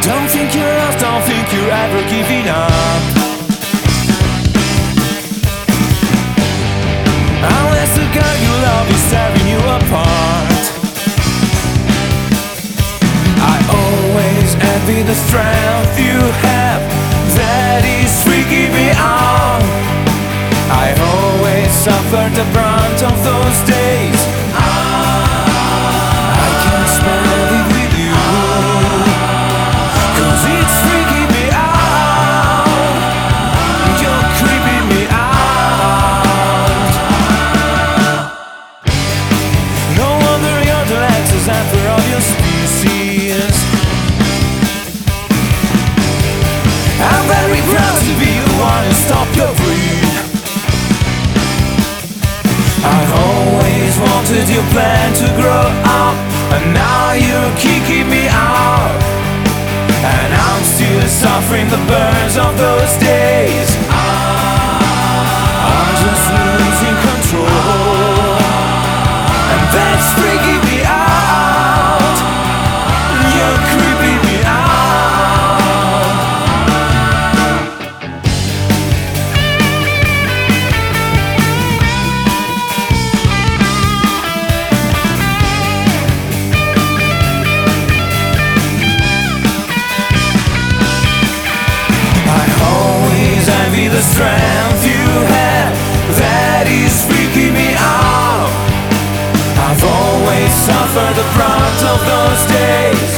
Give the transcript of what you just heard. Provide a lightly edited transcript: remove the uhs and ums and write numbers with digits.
Don't think you're lost, don't think you're ever giving up. Unless the guy you love is tearing you apart. I always envy the strength you have, that is freaking me out. I always suffered the brunt of those days. I can't spend it with you, 'cause it's freaking me out. You're creeping me out. No wonder you're the latest emperor of your species. I'm very proud to be the one who stopped your breed. I always wanted your plan to grow up, and now you're kicking me out. And I'm still suffering the burns of those days. I'm just losing control, and that's freaking me out. You're creeping me out. The strength you have, that is freaking me out. I've always suffered the brunt of those days.